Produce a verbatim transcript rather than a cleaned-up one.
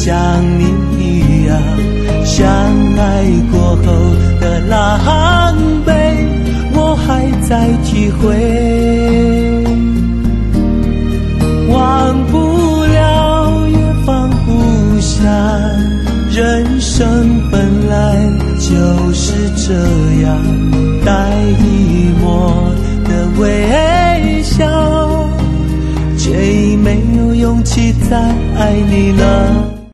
像你一样，相爱过后的狼狈我还在体会，忘不了也放不下，人生本来就是这样，带一抹的微笑，却已没有勇气再爱你了。